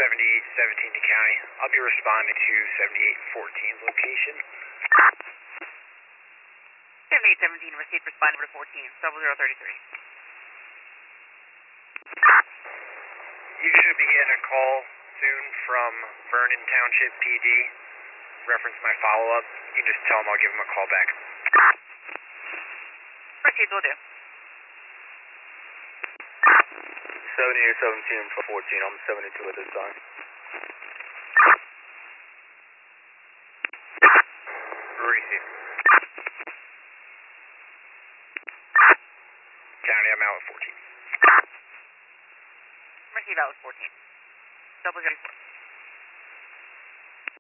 7817 to county. I'll be responding to 7814's location. 7817, received, responding to 14, 0033. You should be getting a call soon from Vernon Township PD. Reference my follow-up. You can just tell them I'll give them a call back. Received, will do. 7817 for 14, I'm 72 at this time. Received. County, I'm out at 14. Received, out with 14. 0034.